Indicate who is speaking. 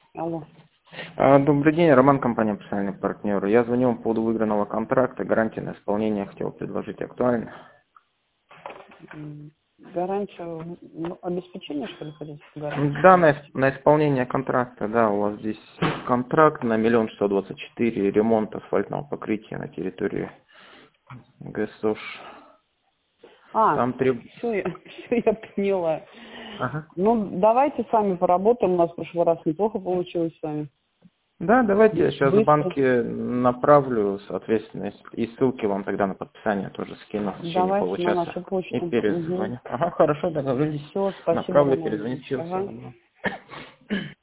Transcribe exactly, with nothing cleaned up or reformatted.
Speaker 1: Алло.
Speaker 2: А, Добрый день, Роман, компания «Профессиональный партнер». Я звоню по поводу выигранного контракта, гарантии на исполнение хотел предложить актуально.
Speaker 1: М, Гарантию ну, обеспечения, что ли, хотите? Гарантию
Speaker 2: Да, на,
Speaker 1: получить?
Speaker 2: ис- на исполнение контракта, да, у вас здесь контракт на миллион шестьсот двадцать четыре, ремонт асфальтного покрытия на территории ГСОШ.
Speaker 1: А,
Speaker 2: Там треб...
Speaker 1: все, я, все я поняла.
Speaker 2: Ага.
Speaker 1: Ну, давайте сами поработаем. У нас в прошлый раз неплохо получилось с вами.
Speaker 2: Да, давайте я сейчас в
Speaker 1: Быстро.
Speaker 2: банке направлю, соответственно, и ссылки вам тогда на подписание тоже скину в течение
Speaker 1: Давайте на
Speaker 2: получаса
Speaker 1: нашу
Speaker 2: и
Speaker 1: почту. Угу.
Speaker 2: перезвоню. Ага, хорошо, договорились.
Speaker 1: Все, спасибо,
Speaker 2: Направлю,
Speaker 1: Роман
Speaker 2: перезвонить,
Speaker 1: Ильич.
Speaker 2: всего
Speaker 1: Ага.
Speaker 2: самого доброго.